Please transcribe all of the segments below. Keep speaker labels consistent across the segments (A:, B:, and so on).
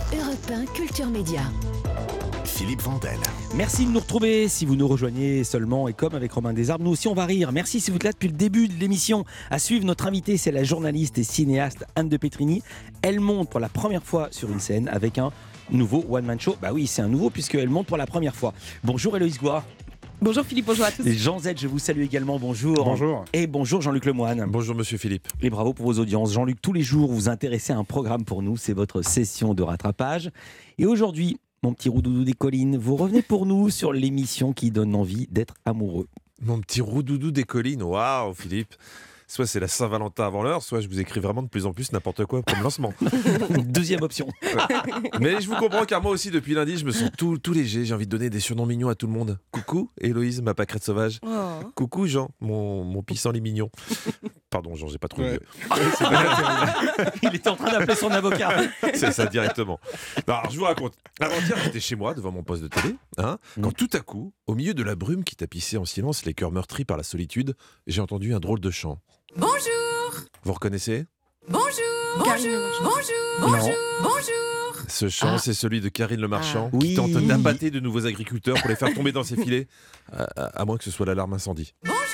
A: Europe 1 Culture Média.
B: Philippe Vandel.
C: Merci de nous retrouver si vous nous rejoignez seulement, et comme avec Romain Desarbes, nous aussi on va rire. Merci si vous êtes là depuis le début de l'émission. À suivre, notre invitée, c'est la journaliste et cinéaste Anne de Petrini. Elle monte pour la première fois sur une scène avec un nouveau one-man show. Bah oui, c'est un nouveau puisqu'elle monte pour la première fois. Bonjour Héloïse Gouard.
D: Bonjour Philippe, bonjour à tous.
C: Et Jean Z, je vous salue également, bonjour.
E: Bonjour.
C: Et bonjour Jean-Luc Lemoyne.
E: Bonjour Monsieur Philippe.
C: Et bravo pour vos audiences. Jean-Luc, tous les jours, vous intéressez à un programme pour nous, c'est votre session de rattrapage. Et aujourd'hui, mon petit roudoudou des collines, vous revenez pour nous sur l'émission qui donne envie d'être amoureux.
E: Mon petit roudoudou des collines, waouh Philippe. Soit c'est la Saint-Valentin avant l'heure, soit je vous écris vraiment de plus en plus n'importe quoi comme lancement.
C: Deuxième option.
E: Mais je vous comprends car moi aussi depuis lundi je me sens tout léger, j'ai envie de donner des surnoms mignons à tout le monde. Coucou Héloïse, ma pâquerette sauvage.
D: Oh.
E: Coucou Jean, mon pissenlit mignon. Pardon Jean, j'ai pas trop
C: Ouais. Il était en train d'appeler son avocat.
E: C'est ça directement. Alors je vous raconte. Avant-hier j'étais chez moi devant mon poste de télé, quand tout à coup, au milieu de la brume qui tapissait en silence les cœurs meurtris par la solitude, j'ai entendu un drôle de chant.
F: Bonjour.
E: Vous reconnaissez ?
F: Bonjour. Bonjour. Bonjour. Bonjour. Bonjour.
E: Ce chant, c'est celui de Karine Le Marchand,
C: Oui.
E: qui tente d'appâter de nouveaux agriculteurs pour les faire tomber dans ses filets, à moins que ce soit l'alarme incendie.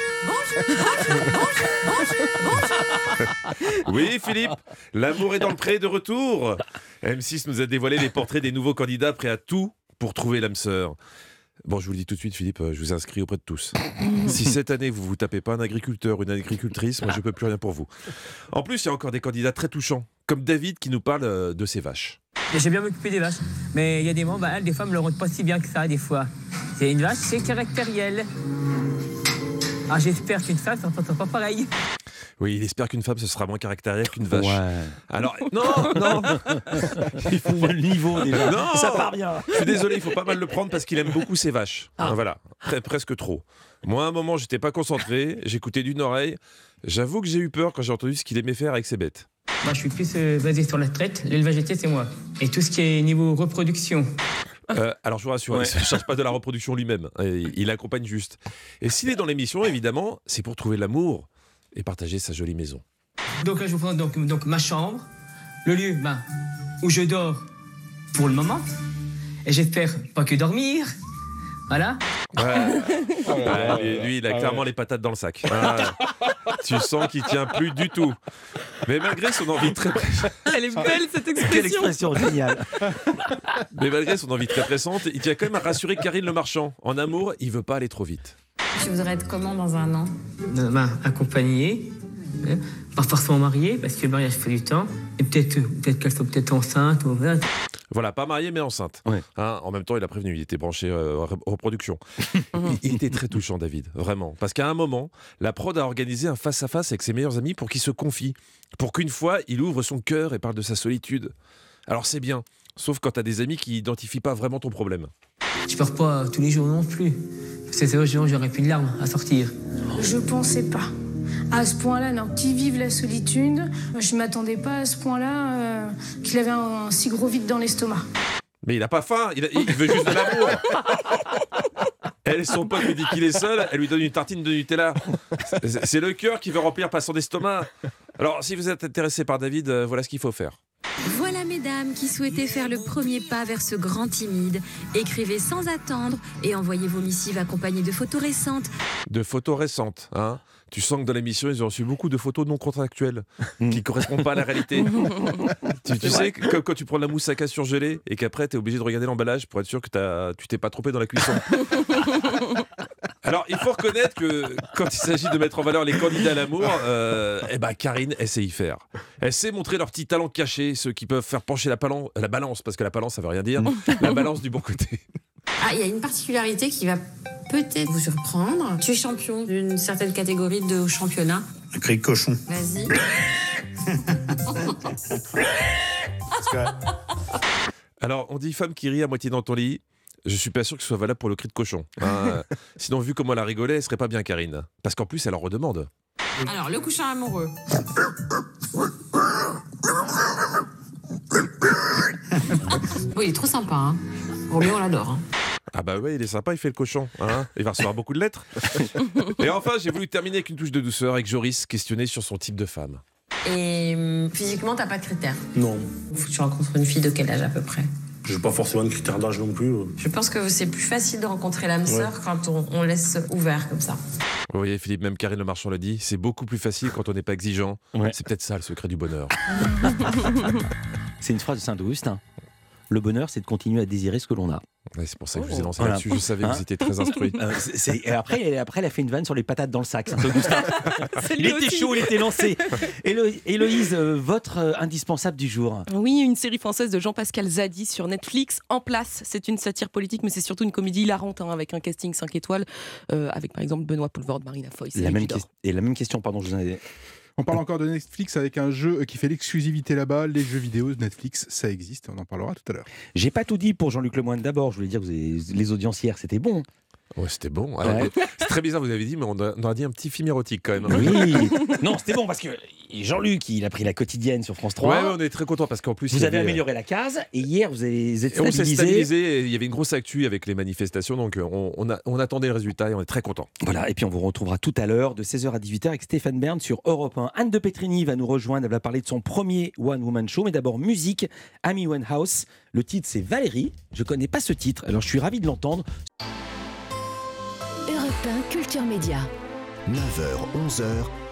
E: Oui, Philippe, l'amour est dans le pré de retour. M6 nous a dévoilé les portraits des nouveaux candidats prêts à tout pour trouver l'âme sœur. Bon, je vous le dis tout de suite, Philippe, je vous inscris auprès de tous. Si cette année, vous vous tapez pas un agriculteur ou une agricultrice, moi, je peux plus rien pour vous. En plus, il y a encore des candidats très touchants, comme David qui nous parle de ses vaches.
G: J'ai bien m'occuper des vaches, mais il y a des moments, des femmes ne le rendent pas si bien que ça, des fois. C'est une vache, c'est caractériel. Ah, j'espère qu'une femme, ça n'entend pas pareil.
E: Oui, il espère qu'une femme, ce sera moins caractériel qu'une vache.
C: Ouais.
E: Alors, non.
C: Il faut voir le niveau déjà.
E: Non.
C: Ça part bien.
E: Je suis désolé, il faut pas mal le prendre parce qu'il aime beaucoup ses vaches. Voilà, presque trop. Moi, à un moment, j'étais pas concentré, j'écoutais d'une oreille. J'avoue que j'ai eu peur quand j'ai entendu ce qu'il aimait faire avec ses bêtes.
G: Moi, je suis plus basé sur la traite, l'élevage laitier, c'est moi. Et tout ce qui est niveau reproduction.
E: Alors je vous rassure, il ne cherche pas de la reproduction lui-même, il accompagne juste. Et s'il est dans l'émission, évidemment, c'est pour trouver l'amour et partager sa jolie maison.
G: Donc là, je vous prends donc ma chambre, le lieu où je dors pour le moment. Et j'espère pas que dormir. Voilà.
E: Lui, il a clairement les patates dans le sac. Tu sens qu'il tient plus du tout. Mais malgré son envie très
D: Elle est belle cette
C: Quelle
D: expression.
C: expression géniale.
E: très pressante, il tient quand même à rassurer Karine Le Marchand. En amour, il veut pas aller trop vite.
F: Tu voudrais être comment dans un an?
G: Accompagnée, pas forcément mariée, parce que le mariage fait du temps. Et peut-être qu'elle soit peut-être enceinte. Ou...
E: Voilà, pas marié mais enceinte.
C: Ouais.
E: En même temps, il a prévenu, il était branché reproduction. Il était très touchant, David, vraiment. Parce qu'à un moment, la prod a organisé un face-à-face avec ses meilleurs amis pour qu'il se confie. Pour qu'une fois, il ouvre son cœur et parle de sa solitude. Alors c'est bien, sauf quand t'as des amis qui n'identifient pas vraiment ton problème.
G: Je pleure pas tous les jours non plus. C'est vrai, j'aurais plus de larmes à sortir.
H: Je pensais pas. À ce point-là, non, qui vive la solitude, je m'attendais pas à ce point-là qu'il avait un si gros vide dans l'estomac.
E: Mais il a pas faim, il veut juste de l'amour. Elle, son pote lui dit qu'il est seul, elle lui donne une tartine de Nutella. C'est le cœur qui veut remplir pas son estomac. Alors, si vous êtes intéressé par David, voilà ce qu'il faut faire.
F: Voilà mesdames qui souhaitaient faire le premier pas vers ce grand timide. Écrivez sans attendre et envoyez vos missives accompagnées de photos récentes.
E: De photos récentes, Tu sens que dans l'émission, ils ont reçu beaucoup de photos non contractuelles qui ne correspondent pas à la réalité. Tu sais, quand tu prends de la mousse à casse surgelée et qu'après, tu es obligé de regarder l'emballage pour être sûr que tu t'es pas trompé dans la cuisson. Alors, il faut reconnaître que quand il s'agit de mettre en valeur les candidats à l'amour, Karine, elle sait y faire. Elle sait montrer leurs petits talents cachés, ceux qui peuvent faire pencher la balance, parce que la balance, ça veut rien dire, la balance du bon côté.
F: Ah, il y a une particularité qui va peut-être vous surprendre. Tu es champion d'une certaine catégorie de championnat.
I: Un cri de cochon.
F: Vas-y.
E: Alors, on dit femme qui rit à moitié dans ton lit. Je suis pas sûr que ce soit valable pour le cri de cochon. Sinon, vu comment elle a rigolé, elle serait pas bien Karine. Parce qu'en plus, elle en redemande.
F: Alors, le couchant amoureux. Oui, il est trop sympa. Roméo, on l'adore.
E: Ah bah ouais, il est sympa, il fait le cochon. Il va recevoir beaucoup de lettres. Et enfin, j'ai voulu terminer avec une touche de douceur avec Joris, questionné sur son type de femme.
A: Et physiquement, t'as pas de critères.
I: Non,
A: Faut que tu rencontres une fille de quel âge à peu près?
I: j'ai pas forcément de critères d'âge non plus.
A: Je pense que c'est plus facile de rencontrer l'âme sœur quand on laisse ouvert comme ça.
E: Vous voyez, Philippe, même Karine Le Marchand l'a dit, c'est beaucoup plus facile quand on n'est pas exigeant.
C: Ouais.
E: C'est peut-être ça le secret du bonheur.
C: C'est une phrase de Saint-Augustin. Le bonheur, c'est de continuer à désirer ce que l'on a.
E: Ouais, c'est pour ça que je vous ai lancé
C: Voilà.
E: là-dessus. Je savais que vous étiez très instruit.
C: Et après, elle a fait une vanne sur les patates dans le sac, Saint-Augustin.
D: C'est
C: Il
D: lui
C: était
D: aussi.
C: chaud, il était lancé. Héloïse, votre indispensable du jour.
D: Oui, une série française de Jean-Pascal Zadi sur Netflix, En place. C'est une satire politique, mais c'est surtout une comédie hilarante, avec un casting 5 étoiles, avec par exemple Benoît Poelvoorde, Marina Foïs.
C: La même question, pardon, je vous en ai...
J: On parle encore de Netflix avec un jeu qui fait l'exclusivité là-bas. Les jeux vidéo de Netflix, ça existe. On en parlera tout à l'heure.
C: J'ai pas tout dit pour Jean-Luc Lemoyne d'abord. Je voulais dire que les audiencières, c'était bon.
E: Ouais, c'était bon.
C: Ouais.
E: C'est très bizarre, vous avez dit, mais on a dit un petit film érotique quand même.
C: Oui. Non, c'était bon parce que Jean-Luc, il a pris La Quotidienne sur France 3.
E: Ouais, on est très content parce qu'en plus.
C: Vous avez amélioré la case et hier, vous êtes
E: on s'est
C: stabilisé.
E: stabilisé. Il y avait une grosse actu avec les manifestations, donc on attendait le résultat et on est très content.
C: Voilà, et puis on vous retrouvera tout à l'heure de 16h à 18h avec Stéphane Bern sur Europe 1. Anne de Petrini va nous rejoindre, elle va parler de son premier One Woman Show, mais d'abord musique, Amy Winehouse. Le titre c'est Valérie, je connais pas ce titre, alors je suis ravi de l'entendre.
K: Europe 1 Culture Média.
B: 9h, 11h,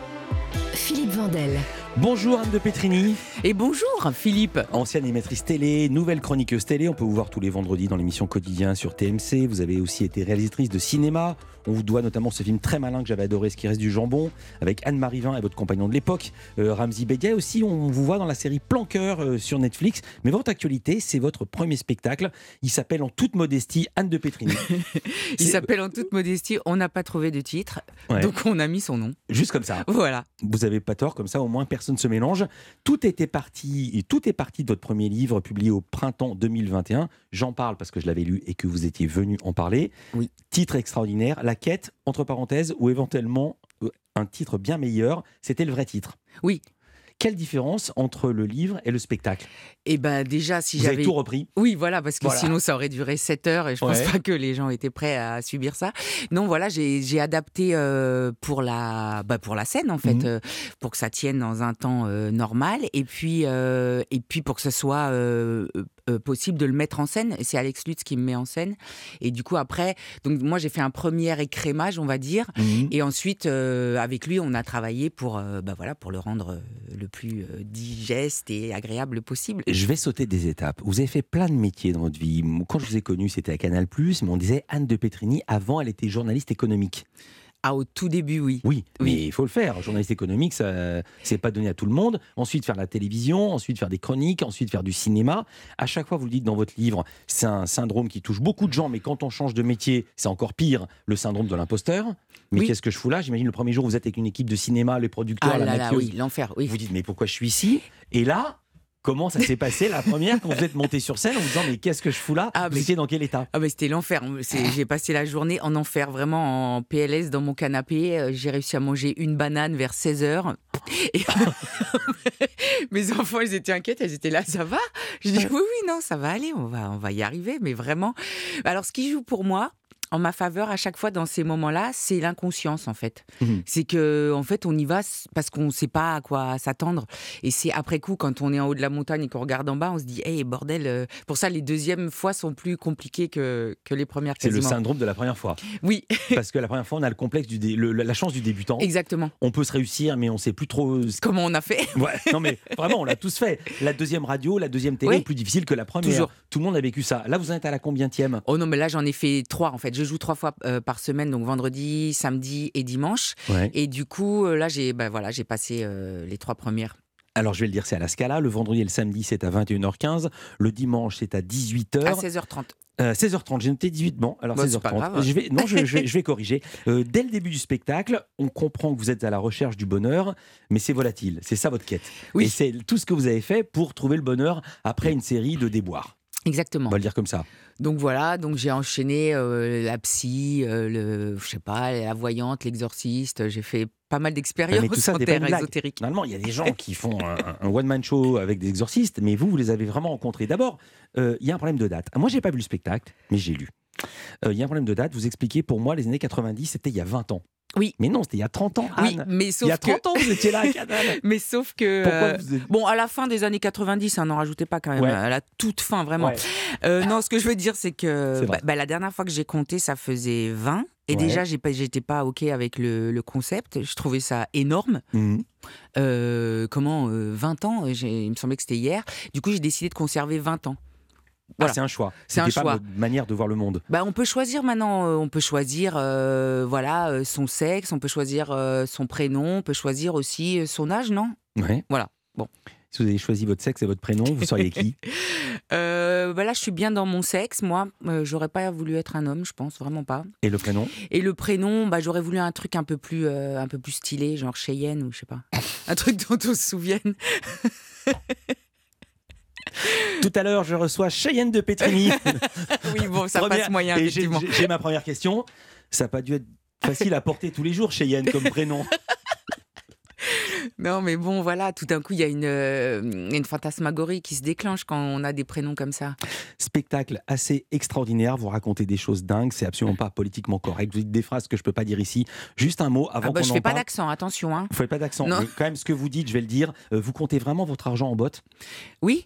K: Philippe Vandel.
C: Bonjour Anne de Petrini.
D: Et bonjour Philippe.
C: Ancienne émettrice télé, nouvelle chroniqueuse télé, on peut vous voir tous les vendredis dans l'émission Quotidien sur TMC. Vous avez aussi été réalisatrice de cinéma. On vous doit notamment ce film très malin que j'avais adoré, Ce qui reste du jambon, avec Anne-Marie Vin et votre compagnon de l'époque, Ramzy Bedia. Aussi, on vous voit dans la série Planqueur sur Netflix. Mais votre actualité, c'est votre premier spectacle. Il s'appelle en toute modestie Anne de Petrini.
L: Il s'appelle en toute modestie, on n'a pas trouvé de titre,
C: Ouais.
L: donc on a mis son nom.
C: Juste comme ça.
L: Voilà.
C: Vous n'avez pas tort, comme ça au moins personne ne se mélange. Tout est parti de votre premier livre publié au printemps 2021. J'en parle parce que je l'avais lu et que vous étiez venu en parler.
L: Oui.
C: Titre extraordinaire, La quête, entre parenthèses, ou éventuellement un titre bien meilleur, c'était le vrai titre.
L: Oui.
C: Quelle différence entre le livre et le spectacle?
L: Et ben déjà, si
C: Vous
L: j'avais...
C: avez tout repris?
L: Oui, voilà, parce que
C: Voilà.
L: sinon ça aurait duré 7 heures et je pense
C: Ouais.
L: pas que les gens étaient prêts à subir ça. Non, voilà, j'ai adapté pour la scène en fait,
C: Mhm.
L: pour que ça tienne dans un temps normal et puis pour que ce soit possible de le mettre en scène. Et c'est Alex Lutz qui me met en scène. Et du coup après, donc moi j'ai fait un premier écrémage, on va dire,
C: Mhm.
L: et ensuite avec lui on a travaillé pour le rendre le plus digeste et agréable possible.
C: Je vais sauter des étapes. Vous avez fait plein de métiers dans votre vie. Quand je vous ai connu, c'était à Canal+, mais on disait Anne de Petrini. Avant, elle était journaliste économique.
L: Ah, au tout début, oui.
C: Oui, mais il faut le faire. Journaliste économique, ça, c'est pas donné à tout le monde. Ensuite, faire la télévision, ensuite faire des chroniques, ensuite faire du cinéma. À chaque fois, vous le dites dans votre livre, c'est un syndrome qui touche beaucoup de gens, mais quand on change de métier, c'est encore pire, le syndrome de l'imposteur. Mais
L: Oui.
C: qu'est-ce que je fous là? J'imagine le premier jour, vous êtes avec une équipe de cinéma, les producteurs,
L: Ah
C: la
L: là là,
C: maquilleuse.
L: oui, l'enfer, oui.
C: Vous dites, mais pourquoi je suis ici? Et là, comment ça s'est passé la première, quand vous êtes monté sur scène en vous disant, mais qu'est-ce que je fous là? Vous étiez dans quel état?
L: Ah bah c'était l'enfer. J'ai passé la journée en enfer, vraiment en PLS dans mon canapé. J'ai réussi à manger une banane vers 16h. Et... Mes enfants, ils étaient inquiets, elles étaient là, ça va? Je dis oui, non, ça va aller, on va y arriver, mais vraiment. Alors ce qui joue pour moi, en ma faveur à chaque fois dans ces moments-là, c'est l'inconscience en fait. C'est que en fait on y va parce qu'on ne sait pas à quoi s'attendre. Et c'est après coup quand on est en haut de la montagne et qu'on regarde en bas, on se dit hey bordel. Pour ça les deuxièmes fois sont plus compliquées que les premières.
C: C'est le
L: quasiment.
C: syndrome de la première fois.
L: Oui.
C: Parce que la première fois, on a le complexe la chance du débutant.
L: Exactement.
C: On peut se réussir, mais on ne sait plus trop
L: comment on a fait.
C: Ouais, non mais vraiment, on l'a tous fait. La deuxième radio, la deuxième télé est plus difficile que la première.
L: Toujours.
C: Tout le monde a vécu ça. Là, vous en êtes à la combientième?
L: Oh non, mais là j'en ai fait 3 en fait. Je joue 3 fois par semaine, donc vendredi, samedi et dimanche.
C: Ouais.
L: Et du coup, là j'ai passé les 3 premières.
C: Alors je vais le dire, c'est à la Scala. Le vendredi et le samedi, c'est à 21h15. Le dimanche, c'est à 18h.
L: À 16h30.
C: 16h30, j'ai noté 18. Bon, alors
L: Bah,
C: 16h30.
L: c'est pas grave.
C: Je vais corriger. Dès le début du spectacle, on comprend que vous êtes à la recherche du bonheur, mais c'est volatile. C'est ça votre quête.
L: Oui.
C: Et c'est tout ce que vous avez fait pour trouver le bonheur après une série de déboires.
L: Exactement.
C: On va le dire comme ça.
L: Donc voilà, donc j'ai enchaîné la psy, la voyante, l'exorciste. J'ai fait pas mal
C: Mais
L: d'expériences
C: tout ça,
L: en
C: c'est pas une
L: terre
C: blague.
L: ésotérique.
C: Normalement, il y a des gens qui font un one-man show avec des exorcistes, mais vous les avez vraiment rencontrés. D'abord, il y a un problème de date. Moi, j'ai pas vu le spectacle, mais j'ai lu. Il y a un problème de date. Vous expliquez, pour moi, les années 90, c'était il y a 20 ans.
L: Oui.
C: Mais non, c'était il y a 30 ans, Anne.
L: Oui, mais sauf
C: il y a 30 ans, vous étiez là à Canal.
L: Mais sauf que...
C: Pourquoi vous êtes...
L: Bon, à la fin des années 90, n'en rajoutez pas quand même,
C: Ouais.
L: à la toute fin, vraiment.
C: Ouais.
L: Non, ce que je veux dire, c'est que
C: C'est vrai.
L: la dernière fois que j'ai compté, ça faisait 20. Et
C: Ouais.
L: déjà, j'étais pas OK avec le concept. Je trouvais ça énorme.
C: Mhm.
L: 20 ans, il me semblait que c'était hier. Du coup, j'ai décidé de conserver 20 ans. Voilà.
C: Ah, c'est un choix.
L: C'est un
C: C'était pas
L: choix.
C: votre manière de voir le monde.
L: On peut choisir maintenant, on peut choisir son sexe, on peut choisir son prénom, on peut choisir aussi son âge, non ?
C: Ouais.
L: Voilà. Bon.
C: Si vous avez choisi votre sexe et votre prénom, vous seriez qui ?
L: Là, je suis bien dans mon sexe. Moi, j'aurais pas voulu être un homme, je pense, vraiment pas.
C: Et le prénom ?
L: Et le prénom, j'aurais voulu un truc un peu plus stylé, genre Cheyenne ou je sais pas. Un truc dont on se souvienne.
C: Tout à l'heure, je reçois Cheyenne de Pétrini.
L: Oui, bon, ça passe moyen,
C: Et
L: effectivement.
C: j'ai ma première question. Ça n'a pas dû être facile à porter tous les jours, Cheyenne, comme prénom.
L: Non, mais bon, voilà, tout d'un coup, il y a une fantasmagorie qui se déclenche quand on a des prénoms comme ça.
C: Spectacle assez extraordinaire. Vous racontez des choses dingues. C'est absolument pas politiquement correct. Vous dites des phrases que je peux pas dire ici. Juste un mot avant qu'on en
L: Je fais pas
C: parle.
L: d'accent, attention. Hein.
C: Vous faites pas d'accent.
L: Non.
C: Mais quand même, ce que vous dites, je vais le dire. Vous comptez vraiment votre argent en botte ?
L: Oui.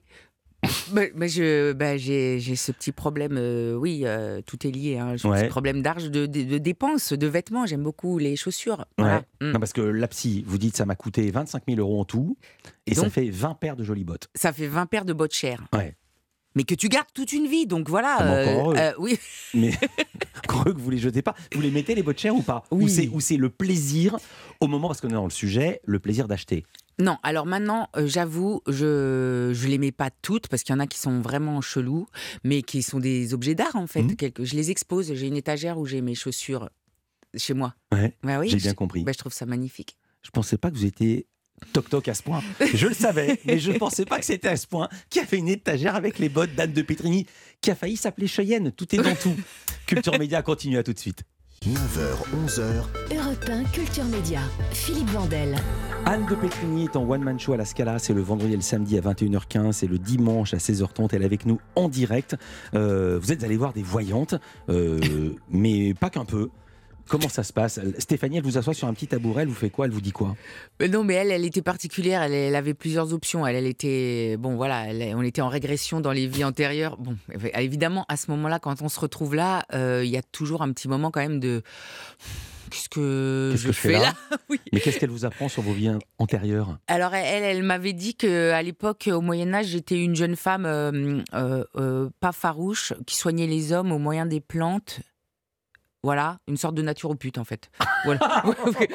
L: J'ai ce petit problème, tout est lié. Hein. J'ai un petit problème d'argent, de dépenses, de vêtements. J'aime beaucoup les chaussures. Voilà.
C: Non, parce que la psy, vous dites, ça m'a coûté 25 000 € en tout. Et
L: donc,
C: ça fait 20 paires de jolies bottes.
L: Ça fait 20 paires de bottes chères.
C: Ouais.
L: Mais que tu gardes toute une vie, donc voilà.
C: Encore heureux.
L: Oui.
C: Mais heureux que vous les jetez pas. Vous les mettez les bottes chères ou pas ?
L: Oui.
C: Ou c'est le plaisir au moment, parce qu'on est dans le sujet, le plaisir d'acheter.
L: Non, alors maintenant, j'avoue, je les mets pas toutes parce qu'il y en a qui sont vraiment chelous, mais qui sont des objets d'art en fait. Je les expose. J'ai une étagère où j'ai mes chaussures chez moi.
C: Ouais.
L: Oui,
C: j'ai bien compris.
L: Je trouve ça magnifique.
C: Je pensais pas que vous étiez toc-toc à ce point. Je le savais, mais je ne pensais pas que c'était à ce point. Qui a fait une étagère avec les bottes d'Anne de Pétrini, qui a failli s'appeler Cheyenne. Tout est dans tout. Culture Média continue, à tout de suite.
B: 9h, 11h.
K: Europe 1, Culture Média. Philippe Vandel.
C: Anne de Pétrini est en one-man show à la Scala. C'est le vendredi et le samedi à 21h15 et le dimanche à 16h30. Elle est avec nous en direct. Vous êtes allé voir des voyantes, mais pas qu'un peu. Comment ça se passe ? Stéphanie, elle vous assoit sur un petit tabouret, elle vous fait quoi ? Elle vous dit quoi ?
L: Non, mais elle était particulière, elle avait plusieurs options. Elle était, on était en régression dans les vies antérieures. Bon, évidemment, à ce moment-là, quand on se retrouve là, il y a toujours un petit moment quand même de... Qu'est-ce que je fais là Oui.
C: Mais qu'est-ce qu'elle vous apprend sur vos vies antérieures ?
L: Alors, elle m'avait dit qu'à l'époque, au Moyen-Âge, j'étais une jeune femme pas farouche, qui soignait les hommes au moyen des plantes. Voilà, une sorte de naturopute en fait. Voilà.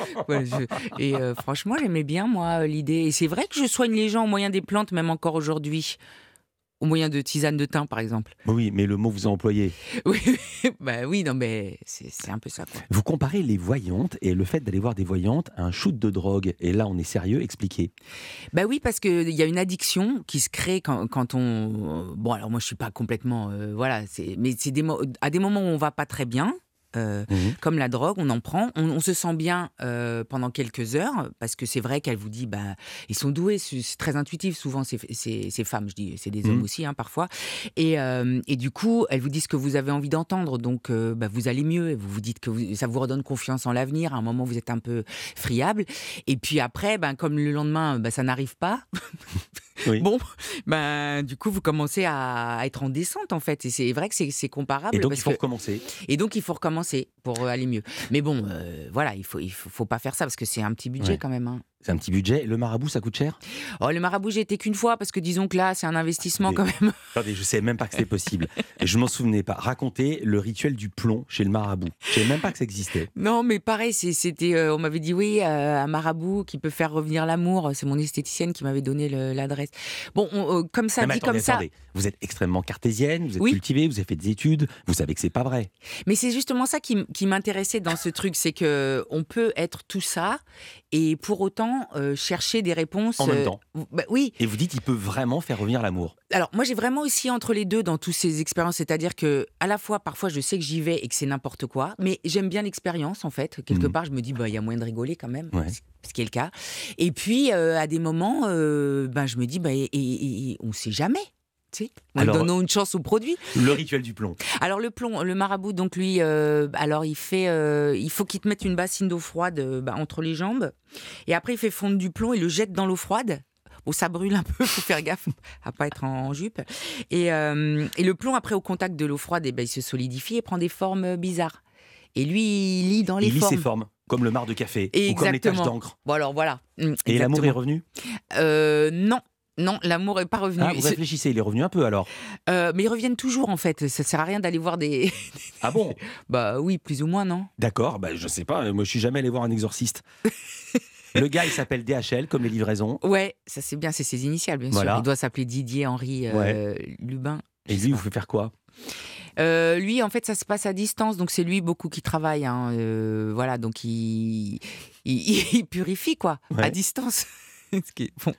L: Et franchement, j'aimais bien moi l'idée. Et c'est vrai que je soigne les gens au moyen des plantes, même encore aujourd'hui. Au moyen de tisane de thym, par exemple.
C: Oui, mais le mot vous a employé.
L: Oui, non, mais c'est un peu ça, quoi.
C: Vous comparez les voyantes et le fait d'aller voir des voyantes à un shoot de drogue. Et là, on est sérieux, expliquez.
L: Oui, parce qu'il y a une addiction qui se crée quand on... Bon, alors moi, je suis pas complètement... mais c'est à des moments où on va pas très bien. Comme la drogue, on en prend, on se sent bien pendant quelques heures, parce que c'est vrai qu'elle vous dit, ils sont doués, c'est très intuitif souvent ces femmes, je dis, c'est des hommes aussi parfois, et du coup elles vous disent ce que vous avez envie d'entendre, donc vous allez mieux, et vous vous dites que ça vous redonne confiance en l'avenir. À un moment vous êtes un peu friable, et puis après comme le lendemain ça n'arrive pas.
C: Oui.
L: Bon, du coup vous commencez à être en descente en fait, et c'est vrai que c'est comparable.
C: Et donc il faut recommencer.
L: Et donc il faut recommencer pour aller mieux. Mais bon, il faut pas faire ça parce que c'est un petit budget quand même. Hein.
C: C'est un petit budget. Le marabout, ça coûte cher ?
L: Le marabout, j'ai été qu'une fois parce que disons que là, c'est un investissement quand même.
C: Attendez, je savais même pas que c'était possible. Je m'en souvenais pas. Racontez le rituel du plomb chez le marabout. Je savais même pas que ça existait.
L: Non, mais pareil, c'était. On m'avait dit oui, un marabout qui peut faire revenir l'amour. C'est mon esthéticienne qui m'avait donné l'adresse. Bon, comme ça,
C: attendez. Vous êtes extrêmement cartésienne, vous êtes cultivée, vous avez fait des études, vous savez que c'est pas vrai.
L: Mais c'est justement ça qui m'intéressait dans ce truc, c'est que on peut être tout ça et pour autant chercher des réponses
C: en même temps.
L: Oui.
C: Et vous dites, il peut vraiment faire revenir l'amour.
L: Alors moi j'ai vraiment aussi entre les deux dans toutes ces expériences, c'est-à-dire que à la fois parfois je sais que j'y vais et que c'est n'importe quoi, mais j'aime bien l'expérience en fait. Quelque part je me dis il y a moyen de rigoler quand même, ce qui est le cas. Et puis à des moments je me dis et on sait jamais. Si.
C: Alors,
L: Donnons une chance au produit.
C: Le rituel du plomb.
L: Alors le plomb, le marabout, donc lui, alors il faut qu'il te mette une bassine d'eau froide entre les jambes, et après il fait fondre du plomb, il le jette dans l'eau froide. Bon, ça brûle un peu, faut faire gaffe à pas être en jupe. Et le plomb, après au contact de l'eau froide, il se solidifie et prend des formes bizarres. Et lui, il lit dans les formes.
C: Il lit ses formes, comme le marc de café, ou comme les taches d'encre.
L: Bon alors voilà.
C: Et l'amour est revenu ?
L: Non, l'amour n'est pas revenu.
C: Ah, vous réfléchissez, il est revenu un peu alors.
L: Mais ils reviennent toujours en fait. Ça sert à rien d'aller voir des.
C: Ah bon ?
L: Bah oui, plus ou moins, non ?
C: D'accord, je sais pas. Moi, je suis jamais allé voir un exorciste. Le gars, il s'appelle DHL, comme les livraisons.
L: Ouais, ça c'est bien, c'est ses initiales, bien sûr. Il doit s'appeler Didier Henri Lubin.
C: Et lui, vous fait faire quoi ?
L: Lui, en fait, ça se passe à distance, donc c'est lui beaucoup qui travaille. Voilà, donc il purifie, quoi, à distance. Ce qui est bon.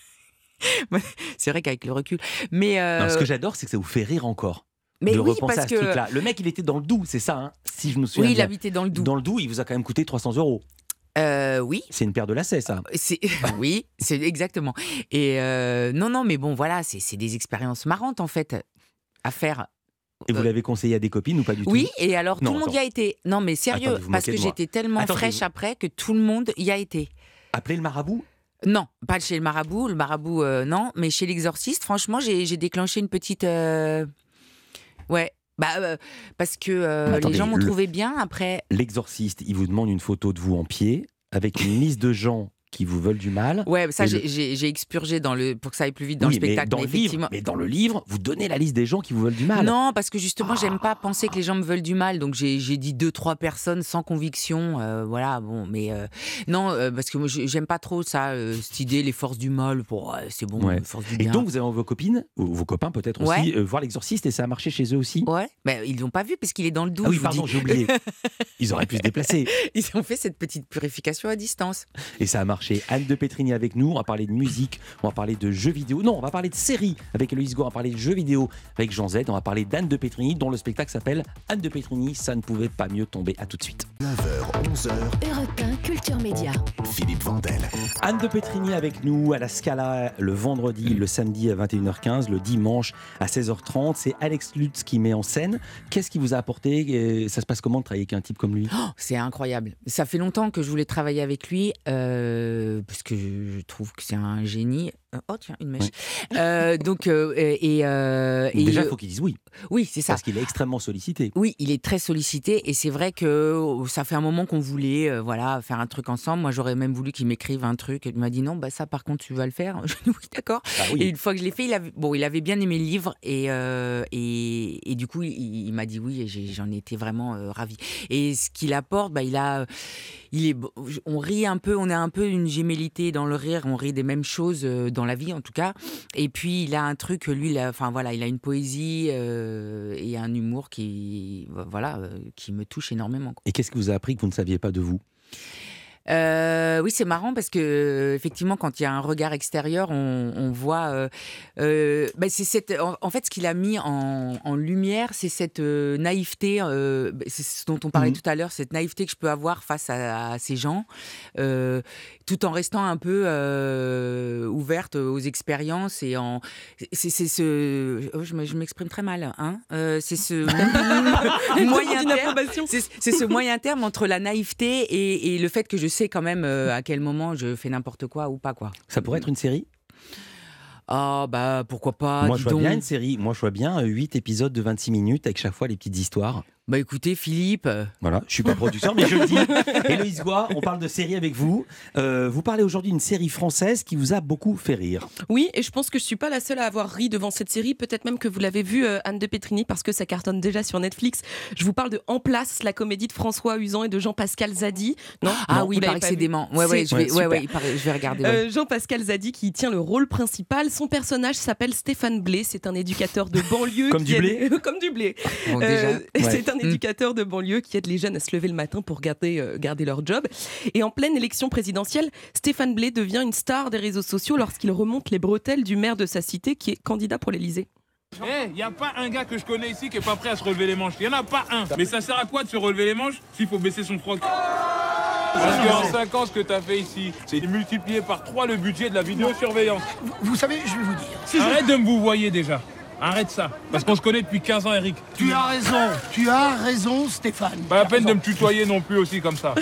L: C'est vrai qu'avec le recul. Mais
C: non, ce que j'adore, c'est que ça vous fait rire encore.
L: Mais
C: de
L: oui,
C: repenser à ce truc-là. Le mec, il était dans le Doubs, c'est ça, hein, si je me souviens
L: bien. Oui, il
C: bien.
L: habitait dans le Doubs.
C: Dans le Doubs, il vous a quand même coûté 300 €.
L: Oui.
C: C'est une paire de lacets, ça.
L: Oui, c'est exactement. Et non, mais bon, voilà, c'est des expériences marrantes, en fait, à faire.
C: Et vous l'avez conseillé à des copines ou pas du tout ?
L: Oui, et alors tout le monde y a été. Non, mais sérieux,
C: Attendez,
L: parce que j'étais tellement fraîche après que tout le monde y a été.
C: Appelez le marabout ?
L: Non, pas chez le marabout. Le marabout, non, mais chez l'exorciste, franchement, j'ai déclenché une petite. Ouais. Parce que les gens m'ont trouvé bien après.
C: L'exorciste, il vous demande une photo de vous en pied avec une liste de gens qui vous veulent du mal.
L: Ouais, ça j'ai expurgé pour que ça aille plus vite dans le spectacle.
C: Mais dans le livre, vous donnez la liste des gens qui vous veulent du mal.
L: Non, parce que justement, j'aime pas penser que les gens me veulent du mal, donc j'ai dit 2-3 personnes sans conviction. Voilà, bon, mais non, parce que moi j'aime pas trop ça, cette idée, les forces du mal. C'est bon, les forces du bien.
C: Et donc vous avez vos copines, ou vos copains peut-être aussi, voir l'exorciste et ça a marché chez eux aussi.
L: Ouais, ils l'ont pas vu parce qu'il est dans le Doubs.
C: Ah oui, pardon, j'ai oublié. Ils auraient pu se déplacer.
L: Ils ont fait cette petite purification à distance.
C: Et ça a marché. Anne de Pétrigny avec nous, on va parler de musique, on va parler de jeux vidéo. Non, on va parler de séries avec Héloïse Gour, on va parler de jeux vidéo avec Jean Z, on va parler d'Anne de Pétrigny dont le spectacle s'appelle Anne de Pétrigny, ça ne pouvait pas mieux tomber. À tout de suite.
B: 9h, 11h.
K: Europe 1, Culture Média.
B: Philippe Vandel.
C: Anne de Pétrigny avec nous à la Scala le vendredi, le samedi à 21h15, le dimanche à 16h30. C'est Alex Lutz qui met en scène. Qu'est-ce qui vous a apporté ? Ça se passe comment de travailler avec un type comme lui ?
L: C'est incroyable. Ça fait longtemps que je voulais travailler avec lui, parce que je trouve que c'est un génie. Oh tiens, une mèche. Ouais. Déjà,
C: il faut qu'il dise oui.
L: Oui, c'est ça.
C: Parce qu'il est extrêmement sollicité.
L: Oui, il est très sollicité et c'est vrai que ça fait un moment qu'on voulait faire un truc ensemble. Moi, j'aurais même voulu qu'il m'écrive un truc. Il m'a dit non, ça par contre, tu vas le faire. Je dis oui, d'accord. Oui. Et une fois que je l'ai fait, il avait bien aimé le livre et du coup, il m'a dit oui et j'en étais vraiment ravie. Et ce qu'il apporte, on rit un peu, on a un peu une gémellité dans le rire, on rit des mêmes choses dans la vie en tout cas. Et puis il a un truc, lui, il a une poésie et un humour qui me touche énormément.
C: Et qu'est-ce que vous a appris que vous ne saviez pas de vous ?
L: Oui, c'est marrant parce que effectivement, quand il y a un regard extérieur, on voit. C'est en fait, ce qu'il a mis en lumière, c'est cette naïveté. C'est ce dont on parlait tout à l'heure, cette naïveté que je peux avoir face à ces gens, tout en restant un peu ouverte aux expériences et je m'exprime très mal, hein. C'est ce moyen terme. C'est ce moyen terme entre la naïveté et le fait que je sais quand même à quel moment je fais n'importe quoi ou pas, quoi.
C: Ça pourrait être une série ?
L: Ah pourquoi pas.
C: Moi je vois bien une série, moi je vois bien 8 épisodes de 26 minutes avec chaque fois les petites histoires.
L: Écoutez Philippe.
C: Voilà, je suis pas producteur mais je le dis. Héloïse Gour, on parle de série avec vous. Vous parlez aujourd'hui d'une série française qui vous a beaucoup fait rire.
D: Oui, et je pense que je suis pas la seule à avoir ri devant cette série. Peut-être même que vous l'avez vue, Anne de Pétrigny, parce que ça cartonne déjà sur Netflix. Je vous parle de En Place, la comédie de François Uzan et de Jean-Pascal Zadi. Non,
L: oui, il paraît que c'est dément. Je vais regarder.
D: Jean-Pascal Zadi qui tient le rôle principal. Son personnage s'appelle Stéphane Blé. C'est un éducateur de banlieue.
C: Comme du blé.
D: Comme du blé.
L: Bon, déjà.
D: C'est un éducateur de banlieue qui aide les jeunes à se lever le matin pour garder leur job. Et en pleine élection présidentielle, Stéphane Blé devient une star des réseaux sociaux lorsqu'il remonte les bretelles du maire de sa cité qui est candidat pour l'Élysée.
M: Il n'y a pas un gars que je connais ici qui n'est pas prêt à se relever les manches. Il n'y en a pas un. Mais ça sert à quoi de se relever les manches s'il faut baisser son froc? Parce qu'en 5 ans, ce que tu as fait ici, c'est multiplier par 3 le budget de la vidéosurveillance.
N: Vous savez, je vais vous dire.
M: Arrête de me vous voyer déjà. Arrête ça. Parce qu'on se connaît depuis 15 ans, Eric.
N: Tu as raison, Stéphane.
M: Pas la peine de me tutoyer non plus aussi comme ça.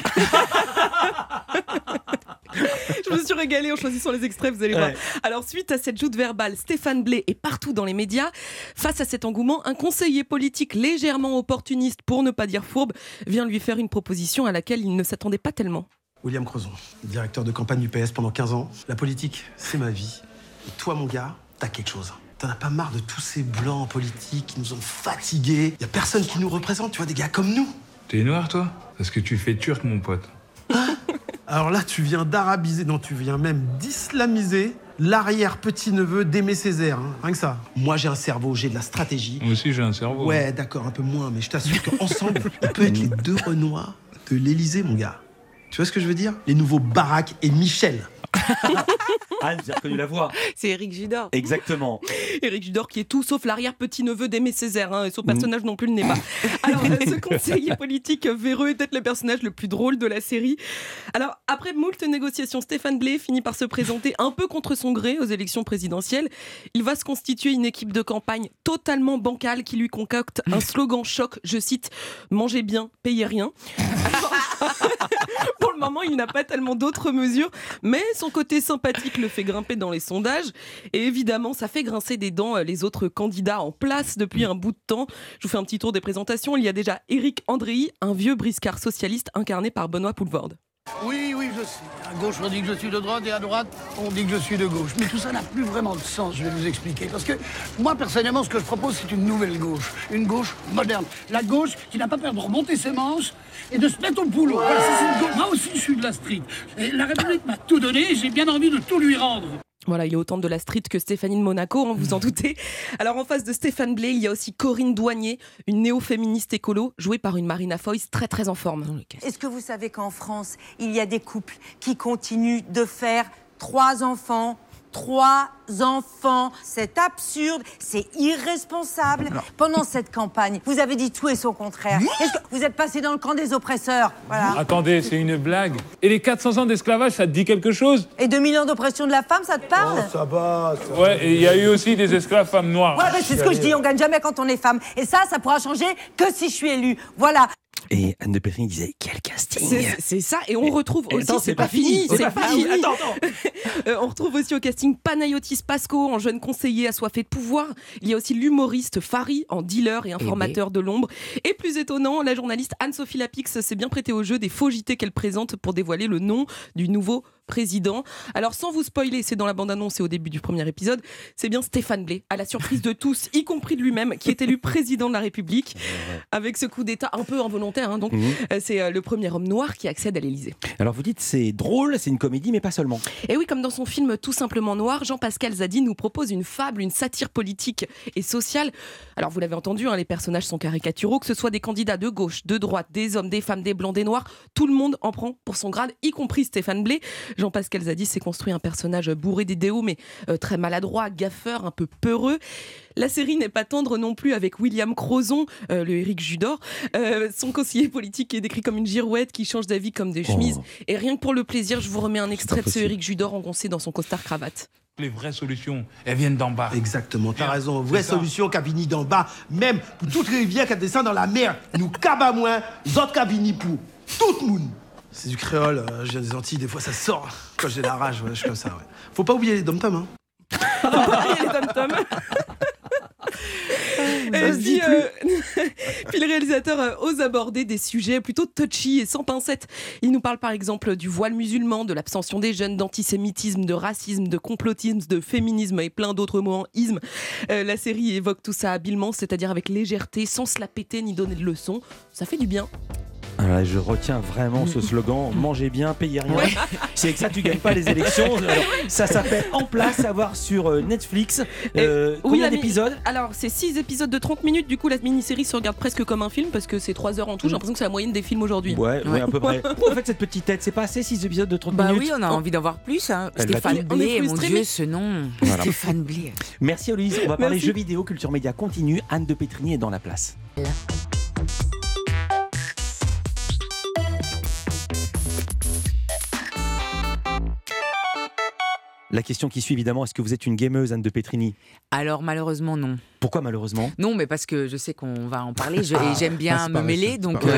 D: Je me suis régalée en choisissant les extraits, vous allez voir. Alors, suite à cette joute verbale, Stéphane Blais est partout dans les médias. Face à cet engouement, un conseiller politique légèrement opportuniste, pour ne pas dire fourbe, vient lui faire une proposition à laquelle il ne s'attendait pas tellement.
O: William Crozon, directeur de campagne du PS pendant 15 ans. La politique, c'est ma vie. Et toi, mon gars, t'as quelque chose. T'en as pas marre de tous ces blancs politiques qui nous ont fatigués. Y a personne qui nous représente, tu vois, des gars comme nous.
M: T'es noir, toi? Parce que tu fais turc, mon pote.
O: Alors là, tu viens d'arabiser, non, tu viens même d'islamiser l'arrière-petit-neveu d'Aimé Césaire, hein, rien que ça. Moi, j'ai un cerveau, j'ai de la stratégie.
M: Moi aussi, j'ai un cerveau.
O: Ouais, d'accord, un peu moins, mais je t'assure qu'ensemble, on peut être les deux Renois de l'Élysée, mon gars. Tu vois ce que je veux dire? Les nouveaux Barack et Michel.
C: Anne, j'ai reconnu la voix.
L: C'est Éric Judor.
C: Exactement.
D: Éric Judor qui est tout sauf l'arrière-petit-neveu d'Aimé Césaire, hein, et son personnage non plus ne l'est pas. Alors, ce conseiller politique véreux est peut-être le personnage le plus drôle de la série. Alors, après moult négociations, Stéphane Blais finit par se présenter un peu contre son gré aux élections présidentielles. Il va se constituer une équipe de campagne totalement bancale qui lui concocte un slogan choc, je cite « Mangez bien, payez rien ». Pour le moment, il n'a pas tellement d'autres mesures, mais son côté sympathique le fait grimper dans les sondages. Et évidemment, ça fait grincer des dents les autres candidats en place depuis un bout de temps. Je vous fais un petit tour des présentations. Il y a déjà Éric Andréhy, un vieux briscard socialiste incarné par Benoît Poelvoorde.
N: Oui, je sais. À gauche, on dit que je suis de droite et à droite, on dit que je suis de gauche. Mais tout ça n'a plus vraiment de sens, je vais vous expliquer. Parce que moi, personnellement, ce que je propose, c'est une nouvelle gauche. Une gauche moderne. La gauche qui n'a pas peur de remonter ses manches et de se mettre au boulot. Voilà, c'est une gauche. Moi aussi, je suis de la street. Et la République m'a tout donné et j'ai bien envie de tout lui rendre.
D: Voilà, il est autant de la street que Stéphanie de Monaco, hein, vous en doutez. Alors en face de Stéphane Blais, il y a aussi Corinne Douanier, une néo-féministe écolo, jouée par une Marina Foïs très très en forme.
P: Est-ce que vous savez qu'en France, il y a des couples qui continuent de faire 3 enfants? C'est absurde, c'est irresponsable.
N: Alors.
P: Pendant cette campagne, vous avez dit tout et son contraire. Est-ce que vous êtes passé dans le camp des oppresseurs? Voilà.
M: Attendez, c'est une blague. Et les 400 ans d'esclavage, ça te dit quelque chose?
P: Et 2000 ans d'oppression de la femme, ça te parle?
O: Ça va.
M: Ouais, et il y a eu aussi des esclaves femmes noires.
P: Ouais, mais c'est ce que je dis, on gagne jamais quand on est femme. Et ça pourra changer que si je suis élue. Voilà.
C: Et Anne de Pétrini disait quel casting.
D: C'est ça, et on retrouve aussi.
C: Attends, c'est pas fini. Attends.
D: On retrouve aussi au casting Panayotis Pasco en jeune conseiller assoiffé de pouvoir. Il y a aussi l'humoriste Fari en dealer et informateur de l'ombre. Et plus étonnant, la journaliste Anne-Sophie Lapix s'est bien prêtée au jeu des faux JT qu'elle présente pour dévoiler le nom du nouveau président. Alors sans vous spoiler, c'est dans la bande-annonce et au début du premier épisode, c'est bien Stéphane Blais, à la surprise de tous, y compris de lui-même, qui est élu président de la République, avec ce coup d'état un peu involontaire. Hein, donc c'est le premier homme noir qui accède à l'Élysée.
C: Alors vous dites c'est drôle, c'est une comédie, mais pas seulement.
D: Et oui, comme dans son film Tout simplement noir, Jean-Pascal Zadi nous propose une fable, une satire politique et sociale. Alors vous l'avez entendu, hein, les personnages sont caricaturaux, que ce soit des candidats de gauche, de droite, des hommes, des femmes, des blancs, des noirs, tout le monde en prend pour son grade, y compris Stéphane Blais. Jean-Pascal Zadi s'est construit un personnage bourré d'idéaux, mais très maladroit, gaffeur, un peu peureux. La série n'est pas tendre non plus avec William Crozon, le Éric Judor. Son conseiller politique est décrit comme une girouette qui change d'avis comme des chemises. Et rien que pour le plaisir, je vous remets un extrait de ce Éric Judor engoncé dans son costard-cravate.
M: Les vraies solutions, elles viennent d'en bas.
O: Exactement, t'as raison. Vraie solution qui a fini d'en bas. Même pour toute rivière qui descend dans la mer, nous cabas moins, autres qui a fini pour tout le monde. C'est du créole, je viens des Antilles, des fois ça sort. Quand j'ai la rage, je suis comme ça, ouais. Faut pas oublier les dom-toms, hein.
D: Faut pas oublier les dom-toms. Puis le réalisateur ose aborder des sujets plutôt touchy et sans pincettes. Il nous parle par exemple du voile musulman, de l'abstention des jeunes, d'antisémitisme, de racisme, de complotisme, de féminisme et plein d'autres mots en isme. La série évoque tout ça habilement, c'est-à-dire avec légèreté, sans se la péter ni donner de leçons. Ça fait du bien.
C: Alors, je retiens vraiment ce slogan, mangez bien, payez rien. Ouais. C'est que ça, tu gagnes pas les élections. Alors, ça s'appelle En Place, à voir sur Netflix. Combien d'épisodes?
D: Alors, c'est 6 épisodes de 30 minutes. Du coup, la mini-série se regarde presque comme un film parce que c'est 3 heures en tout. J'ai l'impression que c'est la moyenne des films aujourd'hui.
C: Ouais, à peu près. En fait, cette petite tête, c'est pas assez 6 épisodes de 30 minutes?
L: Bah oui, on a envie d'en voir plus. Hein. Stéphane Blais, mon Dieu, ce nom. Voilà. Stéphane Blais.
C: Merci Héloïse. On va parler jeux vidéo, Culture Média continue. Anne de Pétrigny est dans la place. La question qui suit évidemment, est-ce que vous êtes une gameuse, Anne de Pétrigny?
L: Alors malheureusement non.
C: Pourquoi malheureusement?
L: Non, mais parce que je sais qu'on va en parler et j'aime bien me mêler, donc là,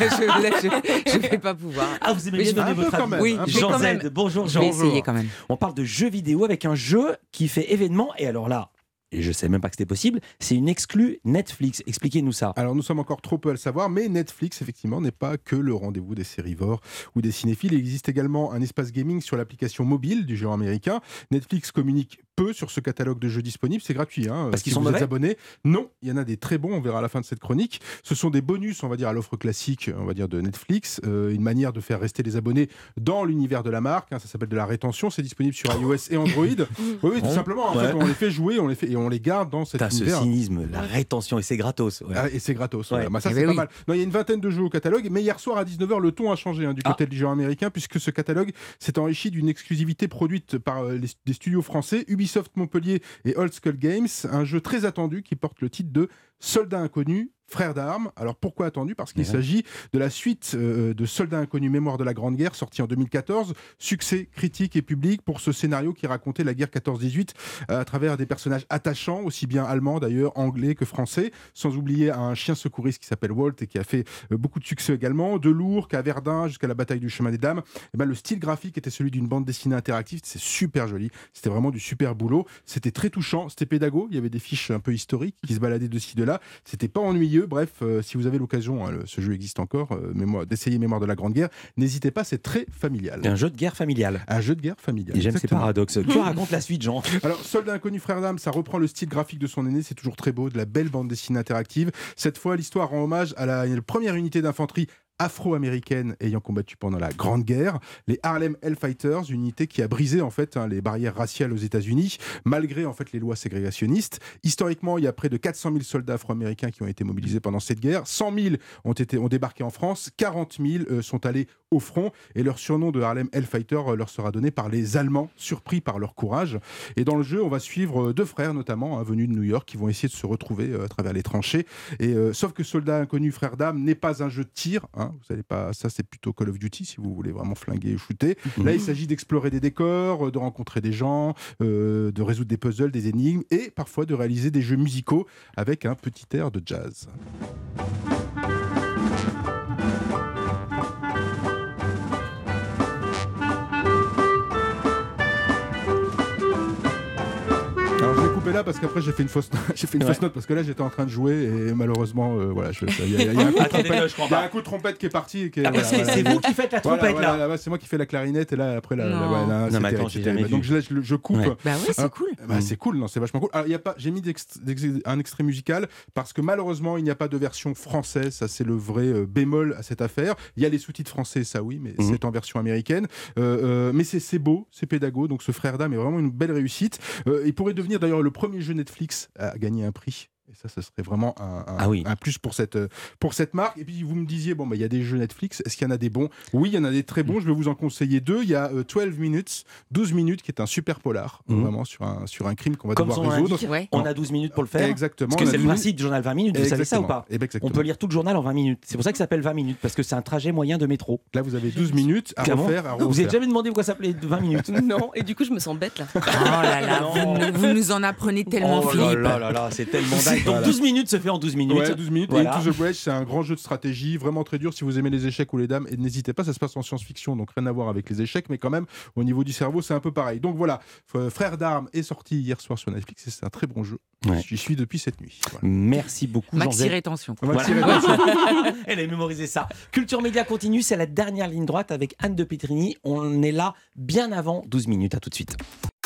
L: je vais pas pouvoir.
C: Ah, vous aimez bien donner votre avis?
L: Oui,
C: Jean Z, bonjour Jean.
L: Je vais essayer quand même.
C: On parle de jeux vidéo avec un jeu qui fait événement, et alors là, et je ne savais même pas que c'était possible, c'est une exclue Netflix. Expliquez-nous ça.
J: Alors nous sommes encore trop peu à le savoir, mais Netflix effectivement n'est pas que le rendez-vous des sérivores ou des cinéphiles. Il existe également un espace gaming sur l'application mobile du géant américain. Netflix communique peu sur ce catalogue de jeux disponibles, c'est gratuit.
C: Parce qu'ils
J: si
C: sont
J: vous êtes
C: mauvais
J: abonné, non, il y en a des très bons, on verra à la fin de cette chronique. Ce sont des bonus, on va dire, à l'offre classique, on va dire, de Netflix, une manière de faire rester les abonnés dans l'univers de la marque. Ça s'appelle de la rétention, c'est disponible sur iOS et Android. Oui, tout simplement. En fait, on les fait jouer, et on les garde dans cet univers.
C: Ce cynisme, la rétention, et c'est gratos. Ouais.
J: Ah, et c'est gratos.
C: Ouais.
J: Ça, c'est pas mal. Non, il y a une vingtaine de jeux au catalogue, mais hier soir à 19h, le ton a changé du côté du géant américain, puisque ce catalogue s'est enrichi d'une exclusivité produite par des studios français, Ubisoft Montpellier et Old Skull Games, un jeu très attendu qui porte le titre de Soldats inconnus, frères d'armes. Alors pourquoi attendu? Parce qu'il s'agit de la suite de Soldats inconnus, Mémoire de la Grande Guerre, sorti en 2014. Succès critique et public pour ce scénario qui racontait la guerre 14-18 à travers des personnages attachants, aussi bien allemands d'ailleurs, anglais que français, sans oublier un chien secouriste qui s'appelle Walt et qui a fait beaucoup de succès également. De Lourdes à Verdun jusqu'à la bataille du Chemin des Dames. Et le style graphique était celui d'une bande dessinée interactive. C'est super joli. C'était vraiment du super boulot. C'était très touchant. C'était pédago. Il y avait des fiches un peu historiques qui se baladaient de ci, de là. C'était pas ennuyeux. Bref, si vous avez l'occasion, ce jeu existe encore, d'essayer Mémoire de la Grande Guerre, n'hésitez pas, c'est très familial.
C: Un jeu de guerre familial.
J: Un jeu de guerre familial.
C: Et j'aime ces paradoxes. Tu racontes la suite, Jean?
J: Alors, Soldats inconnus, frères d'armes, ça reprend le style graphique de son aîné, c'est toujours très beau, de la belle bande dessinée interactive. Cette fois, l'histoire rend hommage à la première unité d'infanterie afro-américaine ayant combattu pendant la Grande Guerre, les Harlem Hellfighters, une unité qui a brisé en fait les barrières raciales aux États-Unis, malgré en fait les lois ségrégationnistes. Historiquement, il y a près de 400 000 soldats afro-américains qui ont été mobilisés pendant cette guerre. 100 000 ont débarqué en France, 40 000 sont allés au front, et leur surnom de Harlem Hellfighter leur sera donné par les Allemands, surpris par leur courage. Et dans le jeu, on va suivre deux frères notamment, venus de New York, qui vont essayer de se retrouver à travers les tranchées. Et sauf que Soldats inconnus, frères d'armes n'est pas un jeu de tir. Vous savez pas, ça c'est plutôt Call of Duty si vous voulez vraiment flinguer et shooter. Là, il s'agit d'explorer des décors, de rencontrer des gens, de résoudre des puzzles, des énigmes et parfois de réaliser des jeux musicaux avec un petit air de jazz. Là parce qu'après j'ai fait une fausse note parce que là j'étais en train de jouer et malheureusement voilà il y a un coup de trompette qui est parti et
C: c'est vous qui faites la trompette là.
J: C'est moi qui fais la clarinette et là après
C: donc
J: je coupe.
L: Bah ouais, c'est cool.
J: C'est cool, non, c'est vachement cool. Alors j'ai mis un extrait musical parce que malheureusement il n'y a pas de version française, ça c'est le vrai bémol à cette affaire. Il y a les sous-titres français, ça oui, mais c'est en version américaine. Mais c'est beau, c'est pédago, donc ce frère d'âme est vraiment une belle réussite. Il pourrait devenir d'ailleurs le premier jeu Netflix à gagner un prix. Et ça serait vraiment un plus pour cette marque. Et puis vous me disiez, il y a des jeux Netflix, est-ce qu'il y en a des bons? Oui, il y en a des très bons, je vais vous en conseiller deux. Il y a 12 minutes, qui est un super polar, vraiment sur un crime qu'on va devoir résoudre.
C: On a 12 minutes pour le faire.
J: Exactement.
C: Parce que c'est le principe du journal 20 minutes, vous savez ça ou pas?
J: Exactement.
C: On peut lire tout le journal en 20 minutes. C'est pour ça que ça s'appelle 20 minutes, parce que c'est un trajet moyen de métro.
J: Là, vous avez 12 minutes à refaire.
C: Vous n'avez jamais demandé pourquoi ça s'appelait 20 minutes?
D: Non, et du coup, je me sens bête là.
L: Oh là là, vous nous en apprenez tellement, Philippe.
C: Oh là là, c'est tellement dingue. Donc 12 minutes se fait en 12 minutes.
J: Ouais, 12 minutes. Voilà. Et Into the Breach, c'est un grand jeu de stratégie, vraiment très dur si vous aimez les échecs ou les dames. Et n'hésitez pas, ça se passe en science-fiction, donc rien à voir avec les échecs, mais quand même, au niveau du cerveau, c'est un peu pareil. Donc voilà, Frères d'armes est sorti hier soir sur Netflix et c'est un très bon jeu. Ouais. J'y suis depuis cette nuit. Voilà.
C: Merci beaucoup,
L: Maxi rétention.
C: Elle a mémorisé ça. Culture Média continue, c'est la dernière ligne droite avec Anne de Pétrigny. On est là bien avant 12 minutes. À tout de suite.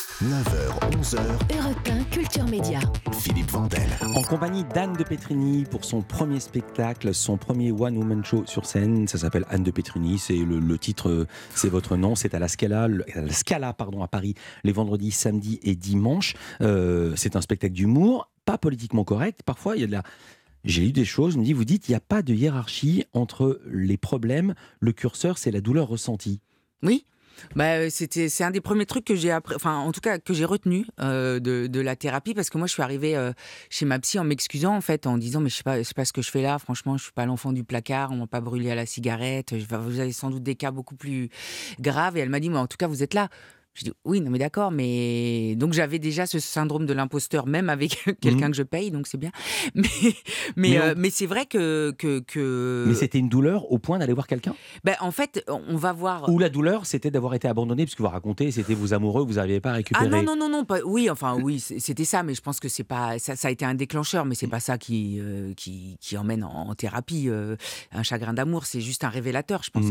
B: 9h, 11h.
K: Europe 1, Culture Média.
B: Philippe Vandel.
C: En compagnie d'Anne de Pétrigny pour son premier spectacle, son premier one-woman show sur scène. Ça s'appelle Anne de Pétrigny. C'est le titre, c'est votre nom. C'est à la Scala à Paris, les vendredis, samedis et dimanches. C'est un spectacle d'humour, pas politiquement correct. Parfois, il y a de la... J'ai lu des choses, vous dites il n'y a pas de hiérarchie entre les problèmes. Le curseur, c'est la douleur ressentie.
L: Oui. C'est un des premiers trucs que j'ai appris, enfin en tout cas que j'ai retenu de la thérapie, parce que moi je suis arrivée chez ma psy en m'excusant en fait, en disant mais je sais pas ce que je fais là, franchement je suis pas l'enfant du placard, on m'a pas brûlé à la cigarette, vous avez sans doute des cas beaucoup plus graves, et elle m'a dit mais en tout cas vous êtes là. Je dis oui, non mais d'accord, mais donc j'avais déjà ce syndrome de l'imposteur même avec quelqu'un que je paye, donc c'est bien. Mais c'est vrai que.
C: Mais c'était une douleur au point d'aller voir quelqu'un.
L: Ben en fait, on va voir.
C: Ou la douleur, c'était d'avoir été abandonné, puisque vous racontez, c'était vos amoureux que vous n'arriviez pas à récupérer.
L: Ah non, pas, oui, c'était ça, mais je pense que c'est pas ça a été un déclencheur, mais c'est pas ça qui emmène en thérapie un chagrin d'amour, c'est juste un révélateur, je pense.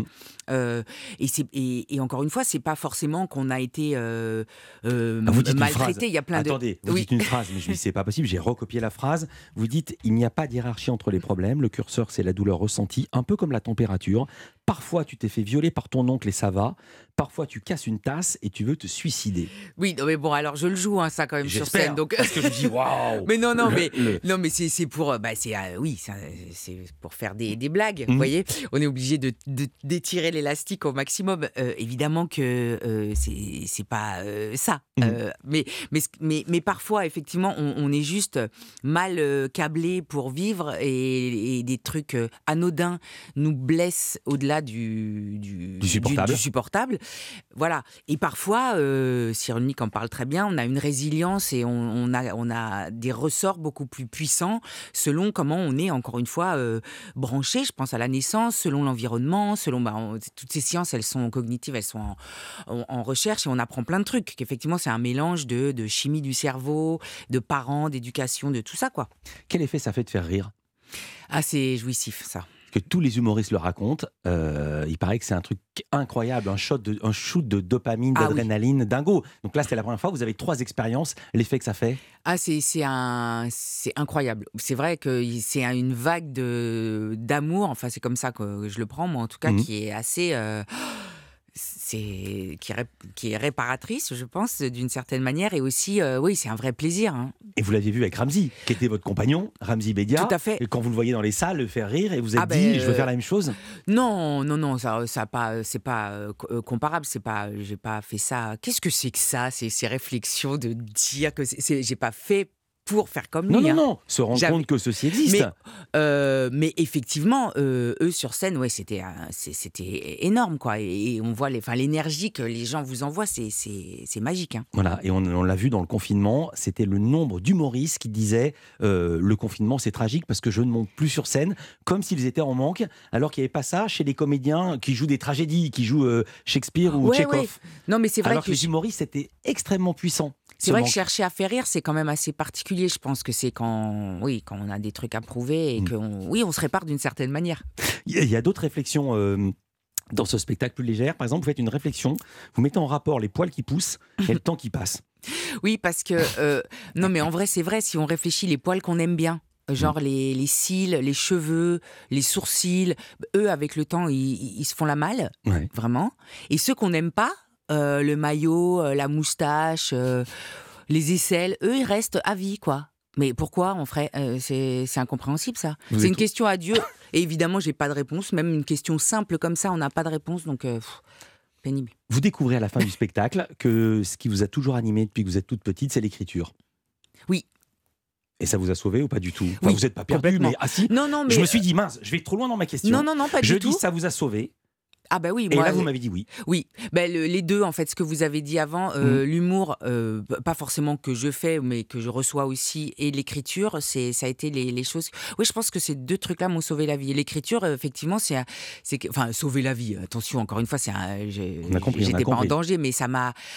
L: Et encore une fois, c'est pas forcément qu'on a été maltraité. Il y a plein
C: Attendez, vous dites une phrase, mais je dis c'est pas possible. J'ai recopié la phrase. Vous dites il n'y a pas d'hiérarchie entre les problèmes. Le curseur c'est la douleur ressentie, un peu comme la température. Parfois tu t'es fait violer par ton oncle et ça va. Parfois tu casses une tasse et tu veux te suicider.
L: Oui, non, mais bon, alors je le joue ça quand même sur scène. Donc
C: parce que je dis waouh.
L: Mais non, mais c'est pour c'est pour faire des blagues. Vous voyez, on est obligé d'étirer l'élastique au maximum. Évidemment que c'est pas ça. Mais parfois, effectivement, on est juste mal câblé pour vivre et des trucs anodins nous blessent au-delà du supportable. Voilà. Et parfois, Cyrulnik en parle très bien, on a une résilience et on a des ressorts beaucoup plus puissants selon comment on est, encore une fois, branché. Je pense à la naissance, selon l'environnement, toutes ces sciences, elles sont cognitives, elles sont en recherche et on apprend plein de trucs. Qu'effectivement, c'est un mélange de chimie du cerveau, de parents, d'éducation, de tout ça, quoi.
C: Quel effet ça fait de faire rire ?
L: Ah, c'est jouissif, ça.
C: Que tous les humoristes le racontent, il paraît que c'est un truc incroyable, un shoot de dopamine, d'adrénaline, dingo. Donc là, c'était la première fois, vous avez 3 expériences, l'effet que ça fait.
L: Ah, c'est incroyable. C'est vrai que c'est une vague d'amour, enfin c'est comme ça que je le prends, moi en tout cas, qui est assez... qui est réparatrice, je pense, d'une certaine manière. Et aussi, oui, c'est un vrai plaisir. Hein.
C: Et vous l'aviez vu avec Ramzy, qui était votre compagnon, Ramzy Bedia.
L: Tout à fait.
C: Et quand vous le voyez dans les salles, le faire rire, et vous êtes dit, je veux faire la même chose.
L: Non, ça pas, c'est pas comparable. J'ai pas fait ça. Qu'est-ce que c'est que ça, ces réflexions de dire que j'ai pas fait pour faire comme lui.
C: Non, se rendre compte que ceci existe.
L: Mais effectivement, eux sur scène, ouais, c'était énorme, quoi. Et on voit l'énergie que les gens vous envoient, c'est magique. Hein.
C: Voilà, et on l'a vu dans le confinement, c'était le nombre d'humoristes qui disaient le confinement c'est tragique parce que je ne monte plus sur scène, comme s'ils étaient en manque, alors qu'il n'y avait pas ça chez les comédiens qui jouent des tragédies, qui jouent Shakespeare ou Tchekhov. Ouais.
L: Non, mais c'est vrai
C: alors que les humoristes c'était extrêmement puissant.
L: C'est vrai que chercher à faire rire, c'est quand même assez particulier. Je pense que c'est quand on a des trucs à prouver et on se répare d'une certaine manière.
C: Il y a d'autres réflexions dans ce spectacle plus légère. Par exemple, vous faites une réflexion, vous mettez en rapport les poils qui poussent et le temps qui passe.
L: Oui, parce que... non, mais en vrai, c'est vrai, si on réfléchit, les poils qu'on aime bien, genre les cils, les cheveux, les sourcils, eux, avec le temps, ils se font la malle, vraiment. Et ceux qu'on n'aime pas, le maillot, la moustache, les aisselles, eux, ils restent à vie, quoi. Mais pourquoi on ferait c'est incompréhensible, ça. C'est une question à Dieu. Et évidemment, j'ai pas de réponse. Même une question simple comme ça, on n'a pas de réponse. Donc, pénible.
C: Vous découvrez à la fin du spectacle que ce qui vous a toujours animé depuis que vous êtes toute petite, c'est l'écriture.
L: Oui.
C: Et ça vous a sauvé ou pas du tout? Vous n'êtes pas perdu, mais si.
L: Non, mais
C: je me suis dit, mince, je vais trop loin dans ma question.
L: Non, pas du tout.
C: Je dis, ça vous a sauvé.
L: Ah bah oui,
C: et là vous m'avez dit oui.
L: Oui, les deux en fait, ce que vous avez dit avant, l'humour, pas forcément que je fais, mais que je reçois aussi, et l'écriture, ça a été les choses. Oui, je pense que ces deux trucs-là m'ont sauvé la vie. Et l'écriture, effectivement, enfin sauver la vie. Attention, encore une fois, j'étais pas en danger, mais ça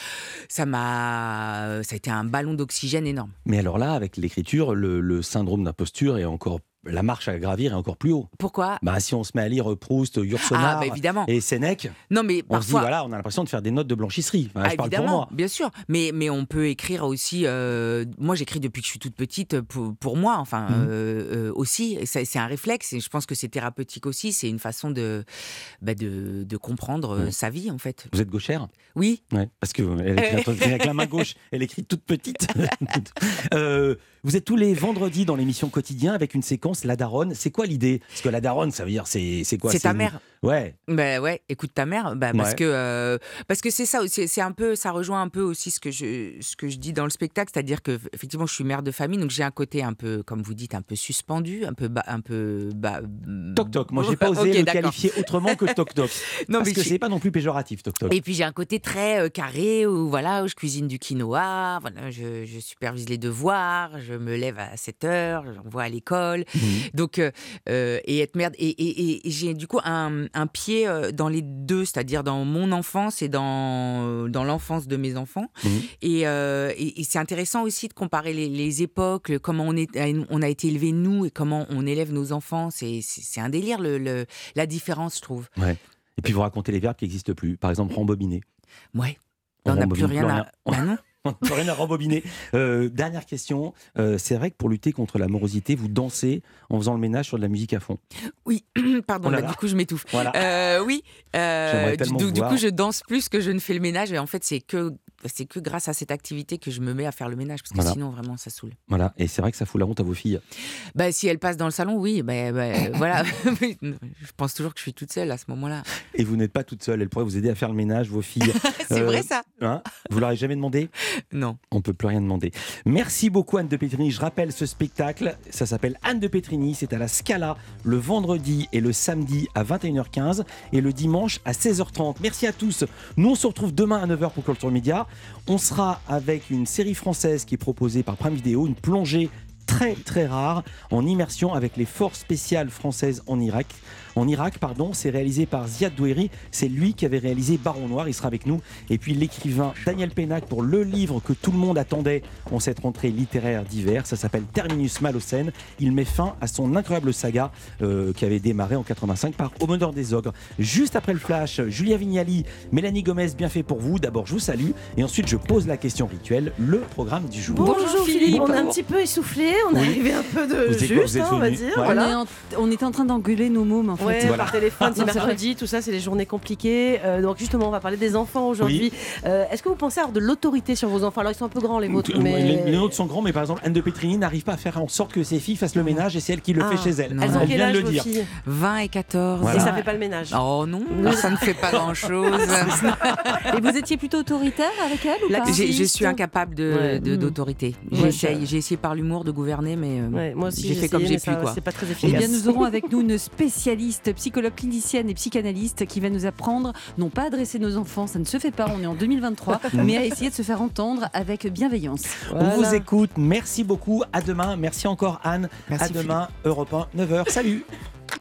L: a été un ballon d'oxygène énorme.
C: Mais alors là, avec l'écriture, le syndrome d'imposture est encore. La marche à gravir est encore plus haut.
L: Pourquoi ?
C: Si on se met à lire Proust, Yourcenar et Sénèque,
L: non, mais
C: on se dit, voilà, on a l'impression de faire des notes de blanchisserie. Je parle pour moi.
L: Bien sûr. Mais on peut écrire aussi... moi, j'écris depuis que je suis toute petite pour moi, aussi. C'est un réflexe et je pense que c'est thérapeutique aussi. C'est une façon de comprendre sa vie, en fait.
C: Vous êtes gauchère ?
L: Oui.
C: Ouais, parce qu'elle écrit avec la main gauche, elle écrit toute petite. Vous êtes tous les vendredis dans l'émission Quotidien avec une séquence La Daronne. C'est quoi l'idée? Parce que La Daronne, ça veut dire c'est quoi?
L: C'est ta mère.
C: Ouais.
L: Écoute ta mère, parce que c'est ça aussi, c'est un peu, ça rejoint un peu aussi ce que je dis dans le spectacle, c'est-à-dire que effectivement je suis mère de famille, donc j'ai un côté un peu, comme vous dites, un peu suspendu, un peu
C: toc-toc. Moi j'ai pas osé le qualifier autrement que toc-toc. Non, parce que c'est pas non plus péjoratif toc-toc.
L: Et puis j'ai un côté très carré où je cuisine du quinoa, je supervise les devoirs, je me lève à 7h, j'envoie à l'école, donc et être mère et j'ai du coup un pied dans les deux, c'est-à-dire dans mon enfance et dans l'enfance de mes enfants. Et c'est intéressant aussi de comparer les époques, comment on a été élevés nous et comment on élève nos enfants. C'est un délire la différence, je trouve.
C: Ouais. Et puis vous racontez les verbes qui n'existent plus. Par exemple, rembobiner.
L: Ouais. On n'a plus rien à... non.
C: On n'a plus rien à rembobiner. Dernière question. C'est vrai que pour lutter contre la morosité, vous dansez en faisant le ménage sur de la musique à fond.
L: Oui, pardon, du coup je m'étouffe.
C: Voilà.
L: Oui, du coup je danse plus que je ne fais le ménage. Et en fait, c'est que grâce à cette activité que je me mets à faire le ménage. Parce que sinon, vraiment, ça saoule.
C: Voilà, et c'est vrai que ça fout la honte à vos filles.
L: Si elles passent dans le salon, oui. Voilà. Je pense toujours que je suis toute seule à ce moment-là.
C: Et vous n'êtes pas toute seule. Elles pourraient vous aider à faire le ménage, vos filles.
L: C'est vrai ça.
C: Vous leur avez jamais demandé?
L: Non.
C: On ne peut plus rien demander. Merci beaucoup Anne de Pétrini. Je rappelle ce spectacle, ça s'appelle Anne de Pétrini. C'est à la Scala le vendredi et le samedi à 21h15 et le dimanche à 16h30. Merci à tous. Nous on se retrouve demain à 9h pour Culture Média. On sera avec une série française qui est proposée par Prime Video, une plongée très très rare en immersion avec les forces spéciales françaises en Irak. C'est réalisé par Ziad Doueri. C'est lui qui avait réalisé Baron Noir. Il sera avec nous. Et puis l'écrivain Daniel Pénac pour le livre que tout le monde attendait en cette rentrée littéraire d'hiver. Ça s'appelle Terminus Malocène. Il met fin à son incroyable saga qui avait démarré en 85 par Aumôneur des Ogres. Juste après le flash, Julia Vignali, Mélanie Gomez, bien fait pour vous. D'abord, je vous salue. Et ensuite, je pose la question rituelle, le programme du jour.
Q: Bonjour Philippe. On est un petit peu essoufflé. On est arrivé un peu de juste, on va dire.
C: Ouais.
Q: Voilà. On était en train d'engueuler nos mômes, en fait.
C: Voilà.
Q: Par téléphone, c'est mercredi, tout ça, c'est des journées compliquées. Donc justement, on va parler des enfants aujourd'hui. Oui. Est-ce que vous pensez avoir de l'autorité sur vos enfants? Alors ils sont un peu grands les vôtres, mais...
C: Les nôtres sont grands, mais par exemple Anne de Pétrini n'arrive pas à faire en sorte que ses filles fassent le ménage et c'est elle qui le fait chez elle.
Q: Elles ont quel âge vos filles?
L: 20 et 14.
Q: Voilà. Et ça fait pas le ménage?
L: Oh non, ça ne fait pas grand-chose.
Q: Et vous étiez plutôt autoritaire avec elle ou pas?
L: Je suis incapable d'autorité. J'ai essayé par l'humour de gouverner, mais
Q: moi aussi,
L: j'ai fait comme j'ai pu.
Q: C'est pas très efficace.
R: Eh bien, nous aurons avec nous une spécialiste, psychologue clinicienne et psychanalyste qui va nous apprendre non pas à dresser nos enfants, ça ne se fait pas, on est en 2023, mais à essayer de se faire entendre avec bienveillance.
C: Voilà. On vous écoute, merci beaucoup, à demain, merci encore Anne, à demain, Europe 1, 9h, salut.